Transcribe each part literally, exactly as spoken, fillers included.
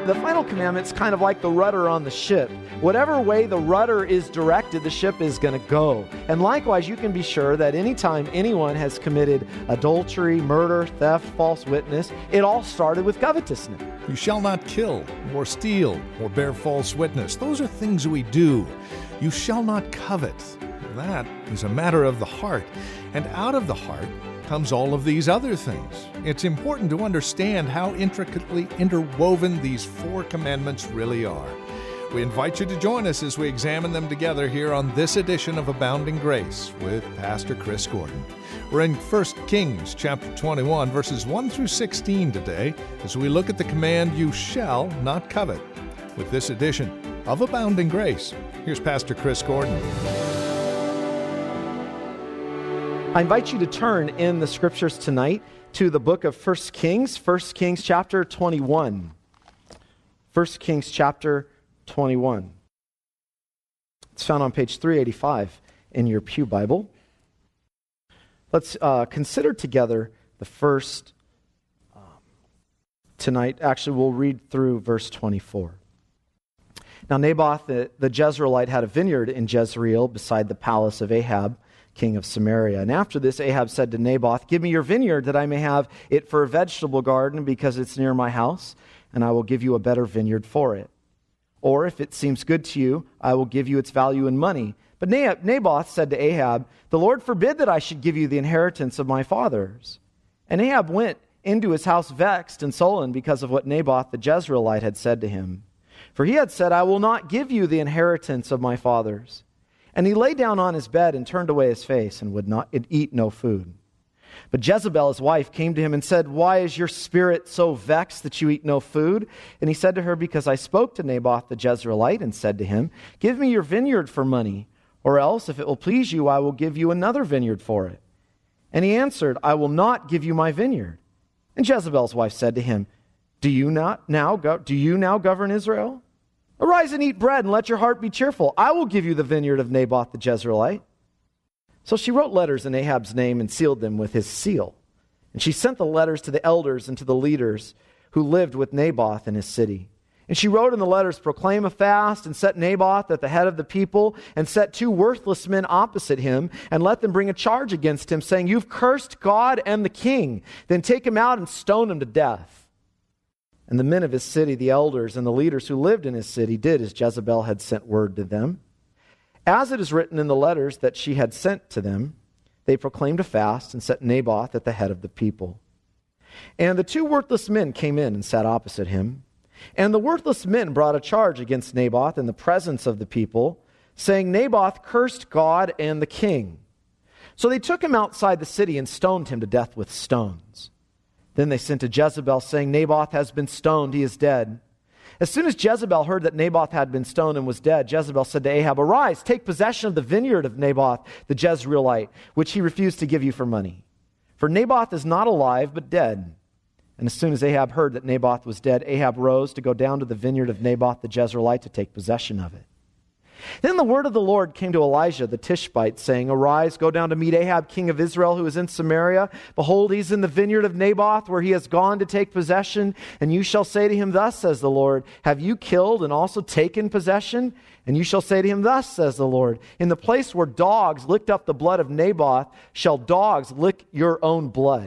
the final commandment is kind of like the rudder on the ship. Whatever way the rudder is directed, the ship is going to go. And likewise, you can be sure that anytime anyone has committed adultery, murder, theft, false witness, it all started with covetousness. You shall not kill, or steal, or bear false witness. Those are things we do. You shall not covet. That is a matter of the heart. And out of the heart comes all of these other things. It's important to understand how intricately interwoven these four commandments really are. We invite you to join us as we examine them together here on this edition of Abounding Grace with Pastor Chris Gordon. We're in First Kings chapter twenty-one, verses one through sixteen today, as we look at the command, you shall not covet. With this edition of Abounding Grace, here's Pastor Chris Gordon. I invite you to turn in the scriptures tonight to the book of First Kings, First Kings chapter twenty-one. First Kings chapter twenty-one. It's found on page three eighty-five in your Pew Bible. Let's uh, consider together the first um, tonight. Actually, we'll read through verse twenty-four. Now Naboth the, the Jezreelite had a vineyard in Jezreel beside the palace of Ahab, king of Samaria. And after this, Ahab said to Naboth, give me your vineyard that I may have it for a vegetable garden because it's near my house, and I will give you a better vineyard for it. Or if it seems good to you, I will give you its value in money. But Naboth said to Ahab, the Lord forbid that I should give you the inheritance of my fathers. And Ahab went into his house vexed and sullen because of what Naboth the Jezreelite had said to him. For he had said, I will not give you the inheritance of my fathers. And he lay down on his bed and turned away his face and would not eat no food. But Jezebel, his wife, came to him and said, why is your spirit so vexed that you eat no food? And he said to her, because I spoke to Naboth the Jezreelite and said to him, give me your vineyard for money, or else, if it will please you, I will give you another vineyard for it. And he answered, I will not give you my vineyard. And Jezebel's wife said to him, do you not now go, do you now govern Israel? Arise and eat bread and let your heart be cheerful. I will give you the vineyard of Naboth the Jezreelite. So she wrote letters in Ahab's name and sealed them with his seal. And she sent the letters to the elders and to the leaders who lived with Naboth in his city. And she wrote in the letters, proclaim a fast and set Naboth at the head of the people and set two worthless men opposite him and let them bring a charge against him, saying, you've cursed God and the king. Then take him out and stone him to death. And the men of his city, the elders and the leaders who lived in his city, did as Jezebel had sent word to them. As it is written in the letters that she had sent to them, they proclaimed a fast and set Naboth at the head of the people. And the two worthless men came in and sat opposite him. And the worthless men brought a charge against Naboth in the presence of the people, saying, Naboth cursed God and the king. So they took him outside the city and stoned him to death with stones. Then they sent to Jezebel, saying, Naboth has been stoned, he is dead. As soon as Jezebel heard that Naboth had been stoned and was dead, Jezebel said to Ahab, arise, take possession of the vineyard of Naboth the Jezreelite, which he refused to give you for money. For Naboth is not alive, but dead. And as soon as Ahab heard that Naboth was dead, Ahab rose to go down to the vineyard of Naboth the Jezreelite to take possession of it. Then the word of the Lord came to Elijah the Tishbite, saying, arise, go down to meet Ahab, king of Israel, who is in Samaria. Behold, he is in the vineyard of Naboth, where he has gone to take possession. And you shall say to him, thus says the Lord, have you killed and also taken possession? And you shall say to him, thus says the Lord, in the place where dogs licked up the blood of Naboth, shall dogs lick your own blood.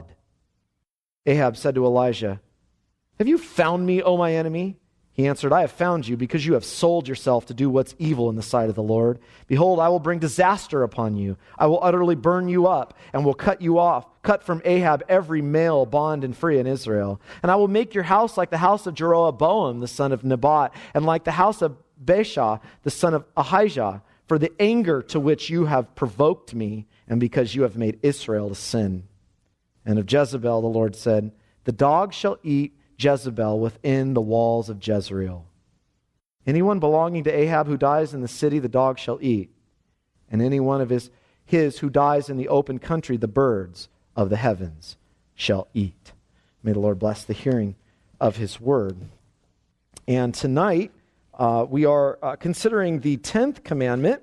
Ahab said to Elijah, have you found me, O my enemy? He answered, I have found you because you have sold yourself to do what's evil in the sight of the Lord. Behold, I will bring disaster upon you. I will utterly burn you up and will cut you off, cut from Ahab every male, bond and free in Israel. And I will make your house like the house of Jeroboam, the son of Nebat, and like the house of Baasha, the son of Ahijah, for the anger to which you have provoked me, and because you have made Israel to sin. And of Jezebel the Lord said, the dog shall eat Jezebel within the walls of Jezreel. Anyone belonging to Ahab who dies in the city, the dog shall eat. And any one of his, his who dies in the open country, the birds of the heavens shall eat. May the Lord bless the hearing of his word. And tonight, uh, we are uh, considering the tenth commandment.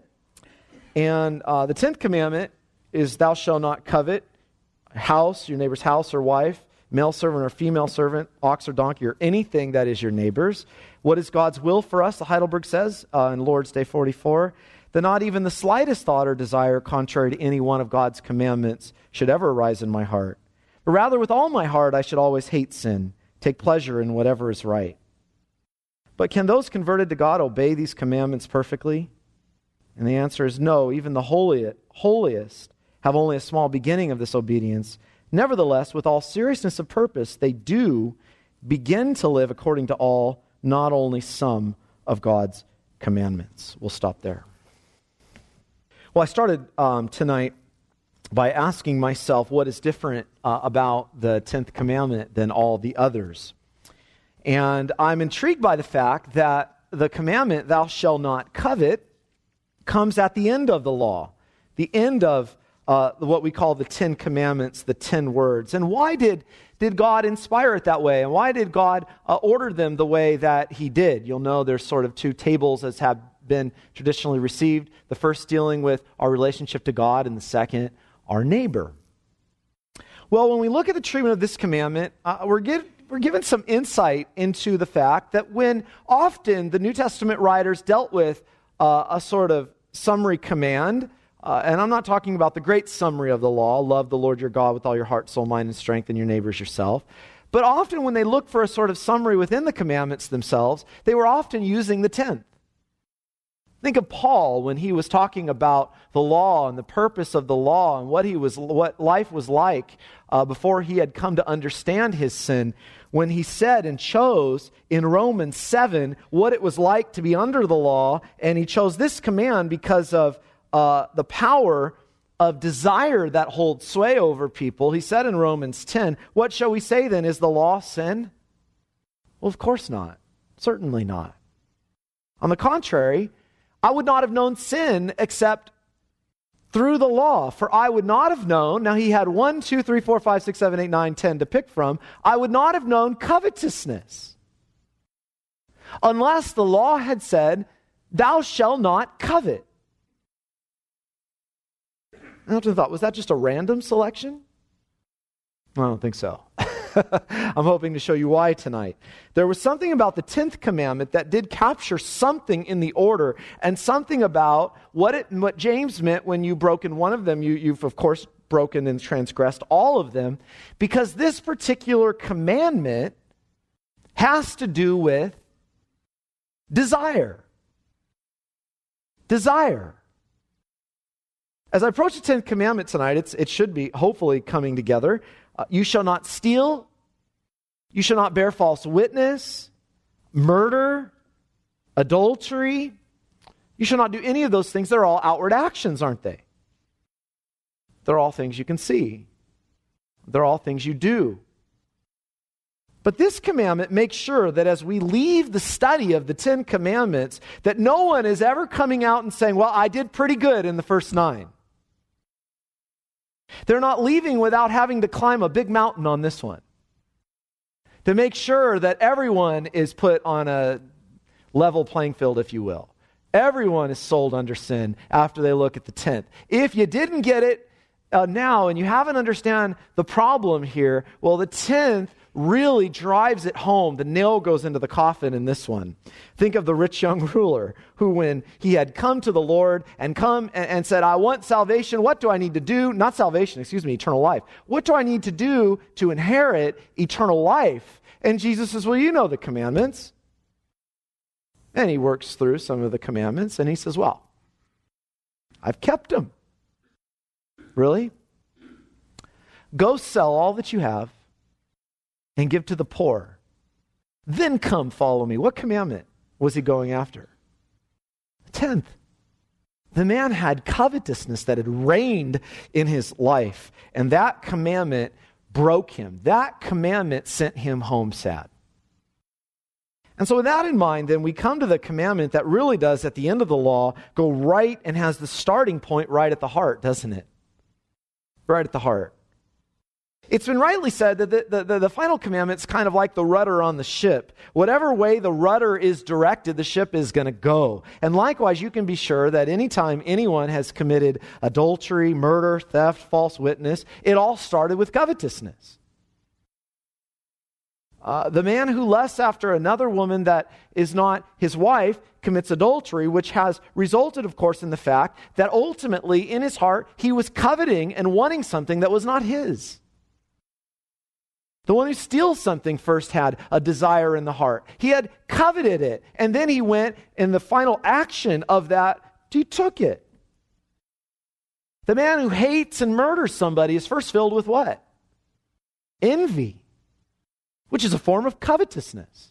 And uh, the tenth commandment is, thou shalt not covet house, your neighbor's house or wife, male servant or female servant, ox or donkey, or anything that is your neighbor's. What is God's will for us? The Heidelberg says uh, in Lord's Day forty-four, that not even the slightest thought or desire contrary to any one of God's commandments should ever arise in my heart. But rather with all my heart I should always hate sin, take pleasure in whatever is right. But can those converted to God obey these commandments perfectly? And the answer is no. Even the holiest, holiest have only a small beginning of this obedience. Nevertheless, with all seriousness of purpose, they do begin to live according to all, not only some, of God's commandments. We'll stop there. Well, I started um, tonight by asking myself what is different uh, about the tenth commandment than all the others. And I'm intrigued by the fact that the commandment, thou shalt not covet, comes at the end of the law, the end of uh, what we call the Ten Commandments, the Ten Words. And why did, did God inspire it that way? And why did God uh, order them the way that he did? You'll know there's sort of two tables as have been traditionally received. The first dealing with our relationship to God, and the second, our neighbor. Well, when we look at the treatment of this commandment, uh, we're, give, we're given some insight into the fact that when often the New Testament writers dealt with uh, a sort of summary command, uh, and I'm not talking about the great summary of the law, love the Lord your God with all your heart, soul, mind, and strength, and your neighbors yourself. But often when they look for a sort of summary within the commandments themselves, they were often using the tenth. Think of Paul when he was talking about the law and the purpose of the law and what he was, what life was like uh, before he had come to understand his sin. When he said and chose in Romans seven what it was like to be under the law, and he chose this command because of uh, the power of desire that holds sway over people. He said in Romans ten, what shall we say then? Is the law sin? Well, of course not. Certainly not. On the contrary, I would not have known sin except through the law, for I would not have known, now he had one, two, three, four, five, six, seven, eight, nine, ten to pick from, I would not have known covetousness unless the law had said, thou shalt not covet. I often thought, was that just a random selection? I don't think so. I'm hoping to show you why tonight. There was something about the tenth commandment that did capture something in the order, and something about what it, what James meant when you broken one of them. You, you've, of course, broken and transgressed all of them, because this particular commandment has to do with desire. Desire. As I approach the tenth commandment tonight, it's, it should be hopefully coming together. Uh, you shall not steal. You shall not bear false witness. Murder. Adultery. You shall not do any of those things. They're all outward actions, aren't they? They're all things you can see. They're all things you do. But this commandment makes sure that as we leave the study of the Ten Commandments, that no one is ever coming out and saying, well, I did pretty good in the first nine. They're not leaving without having to climb a big mountain on this one, to make sure that everyone is put on a level playing field, if you will. Everyone is sold under sin after they look at the tenth. If you didn't get it uh, now and you haven't understand the problem here, well, the tenth really drives it home. The nail goes into the coffin in this one. Think of the rich young ruler who, when he had come to the Lord and come and, and said, I want salvation. What do I need to do? Not salvation, excuse me, eternal life. What do I need to do to inherit eternal life? And Jesus says, well, you know the commandments. And he works through some of the commandments and he says, well, I've kept them. Really? Go sell all that you have and give to the poor. Then come follow me. What commandment was he going after? Tenth. The man had covetousness that had reigned in his life, and that commandment broke him. That commandment sent him home sad. And so with that in mind, then we come to the commandment that really does, at the end of the law, go right and has the starting point right at the heart, doesn't it? Right at the heart. It's been rightly said that the, the, the final commandment is kind of like the rudder on the ship. Whatever way the rudder is directed, the ship is going to go. And likewise, you can be sure that anytime anyone has committed adultery, murder, theft, false witness, it all started with covetousness. Uh, the man who lusts after another woman that is not his wife commits adultery, which has resulted, of course, in the fact that ultimately in his heart he was coveting and wanting something that was not his. The one who steals something first had a desire in the heart. He had coveted it, and then he went, in the final action of that, he took it. The man who hates and murders somebody is first filled with what? Envy, which is a form of covetousness.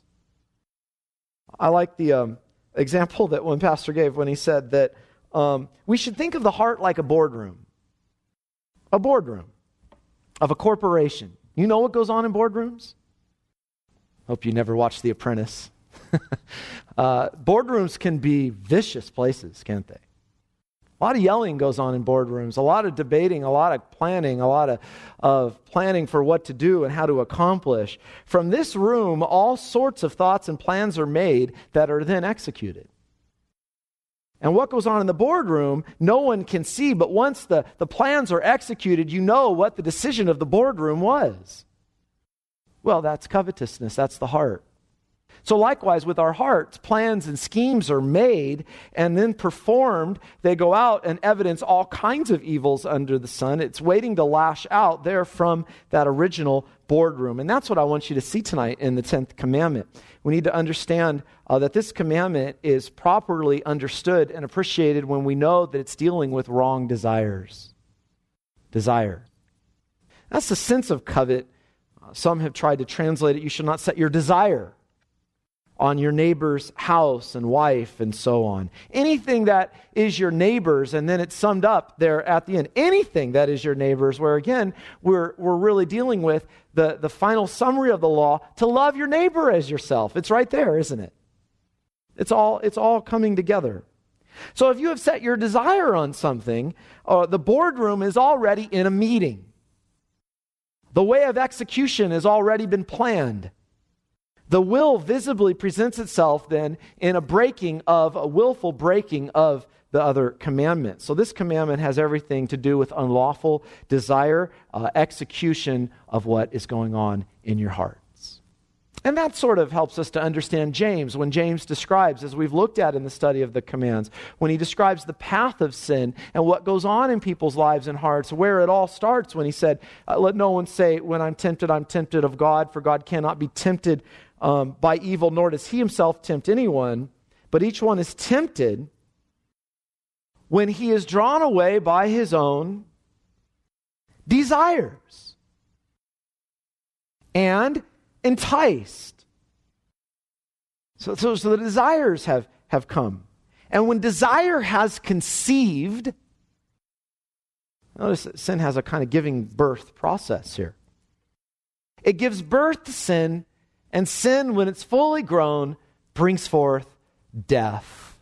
I like the um, example that one pastor gave when he said that um, we should think of the heart like a boardroom. A boardroom of a corporation. You know what goes on in boardrooms? Hope you never watched The Apprentice. uh, boardrooms can be vicious places, can't they? A lot of yelling goes on in boardrooms, a lot of debating, a lot of planning, a lot of, of planning for what to do and how to accomplish. From this room, all sorts of thoughts and plans are made that are then executed. And what goes on in the boardroom, no one can see, but once the, the plans are executed, you know what the decision of the boardroom was. Well, that's covetousness. That's the heart. So likewise, with our hearts, plans and schemes are made and then performed. They go out and evidence all kinds of evils under the sun. It's waiting to lash out there from that original boardroom. And that's what I want you to see tonight in the tenth commandment. We need to understand uh, that this commandment is properly understood and appreciated when we know that it's dealing with wrong desires. Desire. That's the sense of covet. Uh, some have tried to translate it, you should not set your desire on your neighbor's house and wife and so on. Anything that is your neighbor's, and then it's summed up there at the end. Anything that is your neighbor's, where again, we're we're really dealing with the, the final summary of the law, to love your neighbor as yourself. It's right there, isn't it? It's all, it's all coming together. So if you have set your desire on something, uh, the boardroom is already in a meeting. The way of execution has already been planned. The will visibly presents itself then in a breaking of, a willful breaking of the other commandment. So this commandment has everything to do with unlawful desire, uh, execution of what is going on in your hearts. And that sort of helps us to understand James, when James describes, as we've looked at in the study of the commands, when he describes the path of sin and what goes on in people's lives and hearts, where it all starts when he said, uh, let no one say, when I'm tempted, I'm tempted of God, for God cannot be tempted Um, by evil, nor does he himself tempt anyone, but each one is tempted when he is drawn away by his own desires and enticed. So, so, so the desires have, have come. And when desire has conceived, notice that sin has a kind of giving birth process here. It gives birth to sin. And sin, when it's fully grown, brings forth death.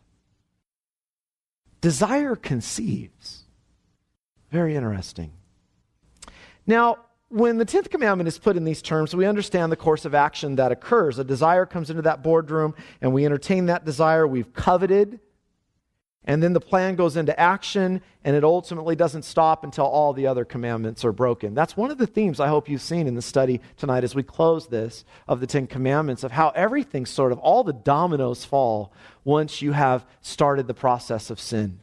Desire conceives. Very interesting. Now, when the tenth commandment is put in these terms, we understand the course of action that occurs. A desire comes into that boardroom, and we entertain that desire. We've coveted. And then the plan goes into action, and it ultimately doesn't stop until all the other commandments are broken. That's one of the themes I hope you've seen in the study tonight as we close this of the Ten Commandments, of how everything sort of, all the dominoes fall once you have started the process of sin.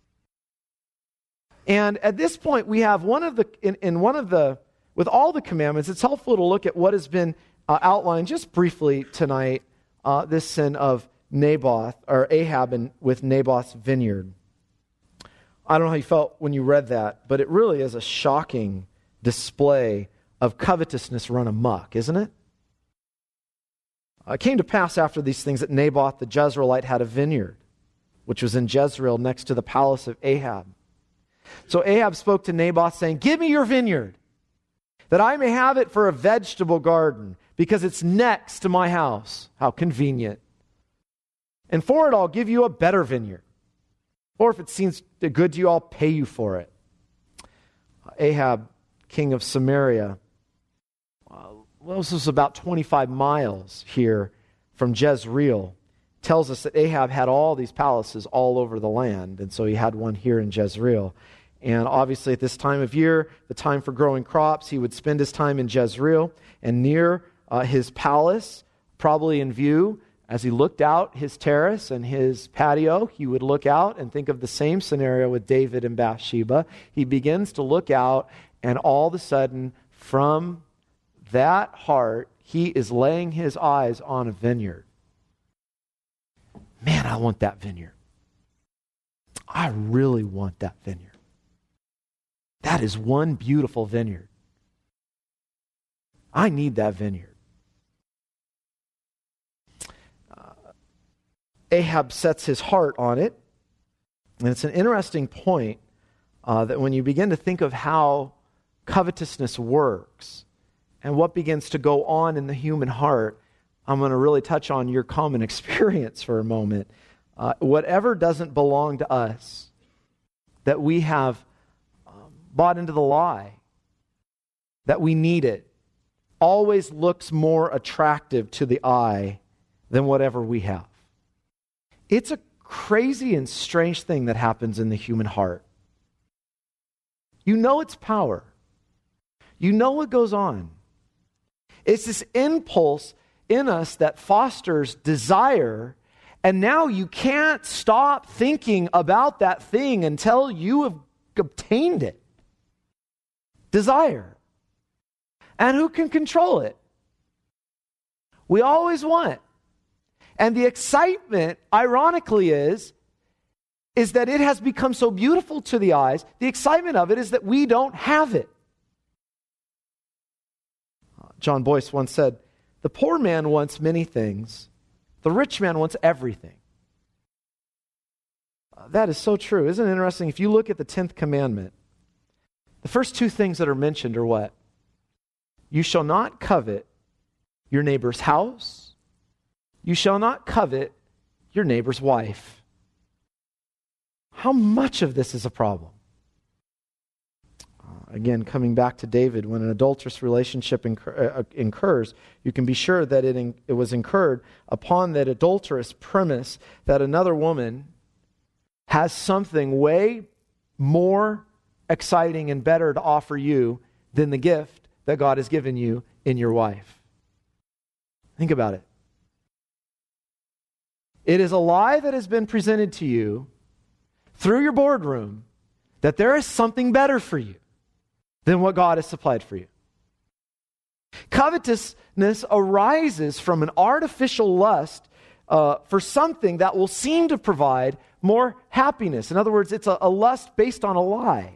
And at this point, we have one of the, in, in one of the, with all the commandments, it's helpful to look at what has been uh, outlined just briefly tonight, uh, this sin of Naboth, or Ahab in, with Naboth's vineyard. I don't know how you felt when you read that, but it really is a shocking display of covetousness run amok, isn't it? It came to pass after these things that Naboth the Jezreelite had a vineyard, which was in Jezreel next to the palace of Ahab. So Ahab spoke to Naboth saying, give me your vineyard, that I may have it for a vegetable garden, because it's next to my house. How convenient. And for it, I'll give you a better vineyard. Or if it seems good to you, I'll pay you for it. Ahab, king of Samaria, uh, well, this is about twenty-five miles here from Jezreel, tells us that Ahab had all these palaces all over the land, and so he had one here in Jezreel. And obviously at this time of year, the time for growing crops, he would spend his time in Jezreel, and near uh, his palace, probably in view. As he looked out his terrace and his patio, he would look out and think of the same scenario with David and Bathsheba. He begins to look out, and all of a sudden, from that heart, he is laying his eyes on a vineyard. Man, I want that vineyard. I really want that vineyard. That is one beautiful vineyard. I need that vineyard. Ahab sets his heart on it. And it's an interesting point uh, that when you begin to think of how covetousness works and what begins to go on in the human heart, I'm going to really touch on your common experience for a moment. Uh, whatever doesn't belong to us, that we have um, bought into the lie, that we need it, always looks more attractive to the eye than whatever we have. It's a crazy and strange thing that happens in the human heart. You know its power. You know what goes on. It's this impulse in us that fosters desire, and now you can't stop thinking about that thing until you have obtained it. Desire. And who can control it? We always want. And the excitement, ironically, is, is that it has become so beautiful to the eyes. The excitement of it is that we don't have it. John Boyce once said, "The poor man wants many things. The rich man wants everything." Uh, that is so true. Isn't it interesting? If you look at the tenth commandment, the first two things that are mentioned are what? You shall not covet your neighbor's house. You shall not covet your neighbor's wife. How much of this is a problem? Uh, again, coming back to David, when an adulterous relationship incur, uh, incurs, you can be sure that it, in, it was incurred upon that adulterous premise that another woman has something way more exciting and better to offer you than the gift that God has given you in your wife. Think about it. It is a lie that has been presented to you through your boardroom that there is something better for you than what God has supplied for you. Covetousness arises from an artificial lust uh, for something that will seem to provide more happiness. In other words, it's a, a lust based on a lie.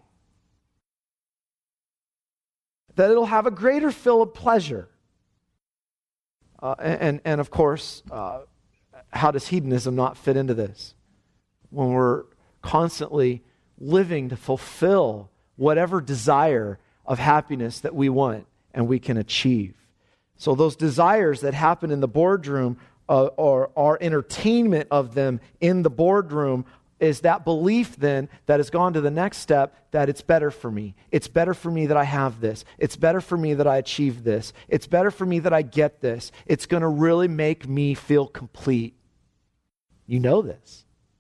That it'll have a greater fill of pleasure. Uh, and, and of course, uh, how does hedonism not fit into this? When we're constantly living to fulfill whatever desire of happiness that we want and we can achieve. So those desires that happen in the boardroom uh, or our entertainment of them in the boardroom is that belief then that has gone to the next step that it's better for me. It's better for me that I have this. It's better for me that I achieve this. It's better for me that I get this. It's going to really make me feel complete. You know this.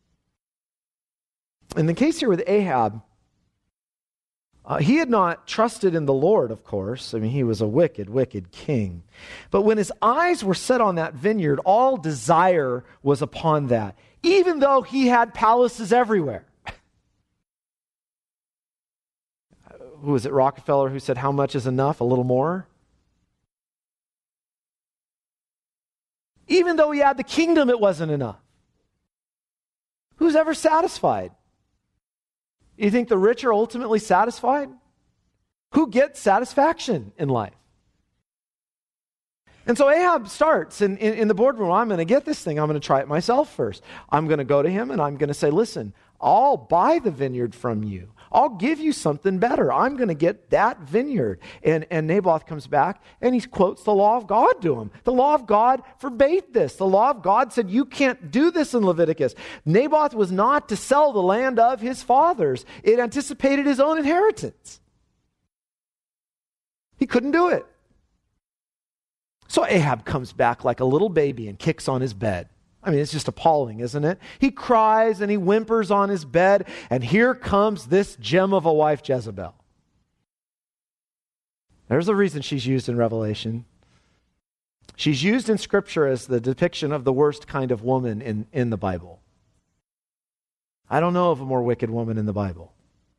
In the case here with Ahab, uh, he had not trusted in the Lord, of course. I mean, he was a wicked, wicked king. But when his eyes were set on that vineyard, all desire was upon that, even though he had palaces everywhere. Who was it, Rockefeller, who said, how much is enough? A little more? Even though he had the kingdom, it wasn't enough. Who's ever satisfied? You think the rich are ultimately satisfied? Who gets satisfaction in life? And so Ahab starts in, in, in the boardroom. I'm going to get this thing. I'm going to try it myself first. I'm going to go to him and I'm going to say, listen, I'll buy the vineyard from you. I'll give you something better. I'm going to get that vineyard. And, and Naboth comes back and he quotes the law of God to him. The law of God forbade this. The law of God said you can't do this in Leviticus. Naboth was not to sell the land of his fathers. It anticipated his own inheritance. He couldn't do it. So Ahab comes back like a little baby and kicks on his bed. I mean, it's just appalling, isn't it? He cries and he whimpers on his bed, and here comes this gem of a wife, Jezebel. There's a reason she's used in Revelation. She's used in Scripture as the depiction of the worst kind of woman in, in the Bible. I don't know of a more wicked woman in the Bible.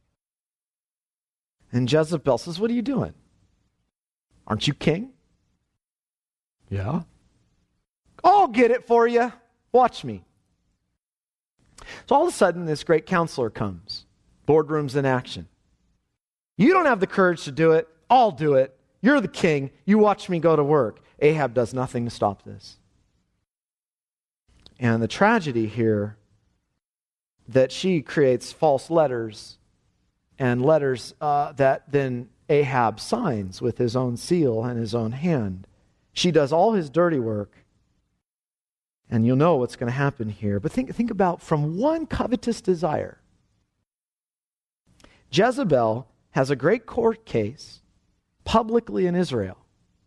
And Jezebel says, what are you doing? Aren't you king? Yeah. I'll get it for you. Watch me. So all of a sudden, this great counselor comes. Boardroom's in action. You don't have the courage to do it. I'll do it. You're the king. You watch me go to work. Ahab does nothing to stop this. And the tragedy here, that she creates false letters, and letters uh, that then Ahab signs with his own seal and his own hand. She does all his dirty work. And you'll know what's going to happen here. But think, think about from one covetous desire. Jezebel has a great court case publicly in Israel,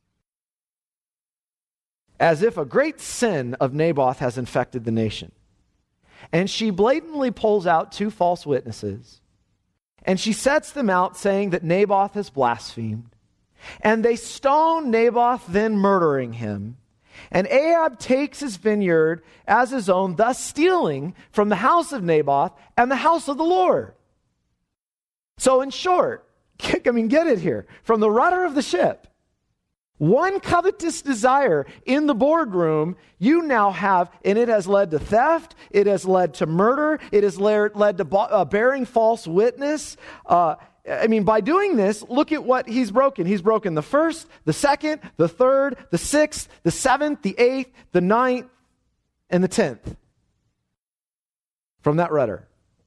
as if a great sin of Naboth has infected the nation. And she blatantly pulls out two false witnesses, and she sets them out saying that Naboth has blasphemed. And they stone Naboth, then murdering him. And Ahab takes his vineyard as his own, thus stealing from the house of Naboth and the house of the Lord. So in short, I mean, get it here. From the rudder of the ship, one covetous desire in the boardroom, you now have, and it has led to theft, it has led to murder, it has led, led to uh, bearing false witness. Uh, I mean, by doing this, look at what he's broken. He's broken the first, the second, the third, the sixth, the seventh, the eighth, the ninth, and the tenth. From that rudder.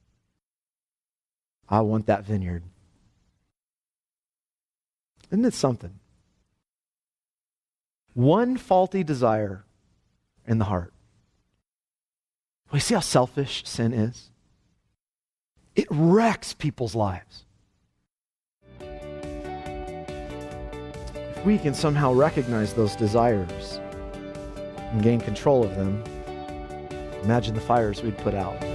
I want that vineyard. Isn't it something? One faulty desire in the heart. We see how selfish sin is? It wrecks people's lives. If we can somehow recognize those desires and gain control of them, imagine the fires we'd put out.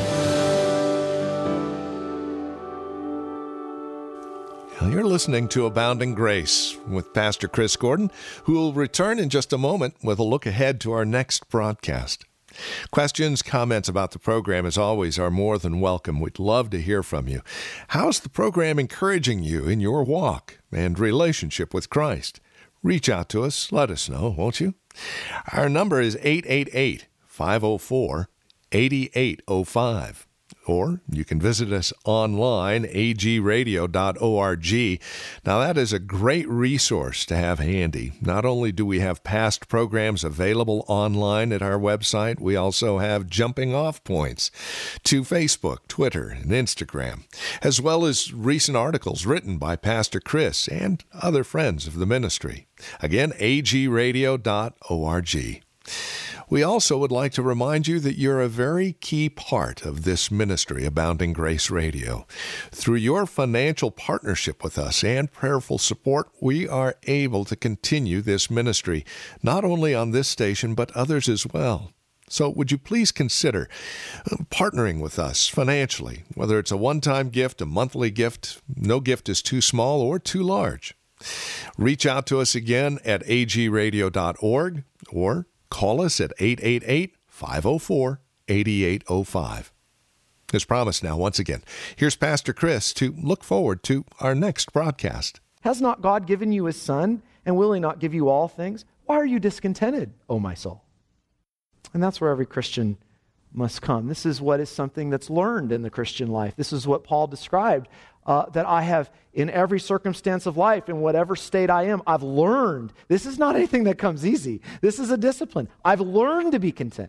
You're listening to Abounding Grace with Pastor Chris Gordon, who will return in just a moment with a look ahead to our next broadcast. Questions, comments about the program, as always, are more than welcome. We'd love to hear from you. How's the program encouraging you in your walk and relationship with Christ? Reach out to us. Let us know, won't you? Our number is eight eight eight, five oh four, eight eight oh five. Or you can visit us online, a g radio dot org. Now, that is a great resource to have handy. Not only do we have past programs available online at our website, we also have jumping off points to Facebook, Twitter, and Instagram, as well as recent articles written by Pastor Chris and other friends of the ministry. Again, a g radio dot org. We also would like to remind you that you're a very key part of this ministry, Abounding Grace Radio. Through your financial partnership with us and prayerful support, we are able to continue this ministry, not only on this station, but others as well. So would you please consider partnering with us financially, whether it's a one-time gift, a monthly gift. No gift is too small or too large. Reach out to us again at a g radio dot org or call us at eight eight eight, five oh four, eight eight oh five. As promised now, once again, here's Pastor Chris to look forward to our next broadcast. Has not God given you his Son, and will he not give you all things? Why are you discontented, O my soul? And that's where every Christian must come. This is what is something that's learned in the Christian life. This is what Paul described, uh, that I have in every circumstance of life, in whatever state I am, I've learned. This is not anything that comes easy. This is a discipline. I've learned to be content.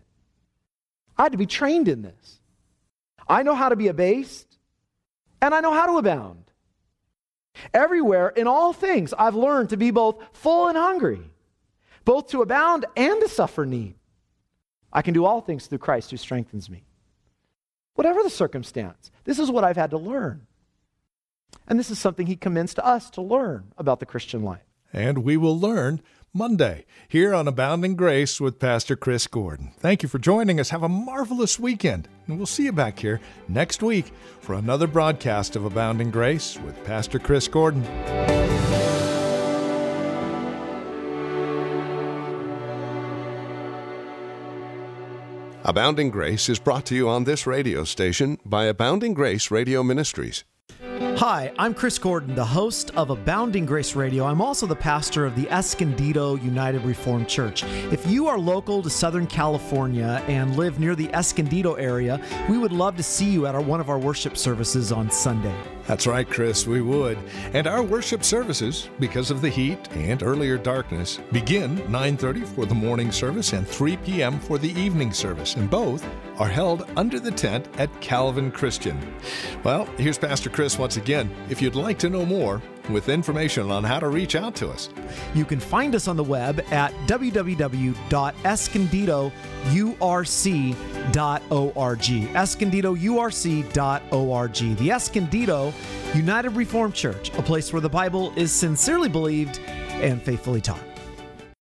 I had to be trained in this. I know how to be abased, and I know how to abound. Everywhere, in all things, I've learned to be both full and hungry, both to abound and to suffer need. I can do all things through Christ who strengthens me. Whatever the circumstance, this is what I've had to learn. And this is something he commends to us to learn about the Christian life. And we will learn Monday here on Abounding Grace with Pastor Chris Gordon. Thank you for joining us. Have a marvelous weekend. And we'll see you back here next week for another broadcast of Abounding Grace with Pastor Chris Gordon. Abounding Grace is brought to you on this radio station by Abounding Grace Radio Ministries. Hi, I'm Chris Gordon, the host of Abounding Grace Radio. I'm also the pastor of the Escondido United Reformed Church. If you are local to Southern California and live near the Escondido area, we would love to see you at our, one of our worship services on Sunday. That's right, Chris, we would. And our worship services, because of the heat and earlier darkness, begin nine thirty for the morning service and three p.m. for the evening service, and both are held under the tent at Calvin Christian. Well, here's Pastor Chris once again. If you'd like to know more, with information on how to reach out to us, you can find us on the web at w w w dot escondido u r c dot org. escondido u r c dot org. The Escondido United Reformed Church, a place where the Bible is sincerely believed and faithfully taught.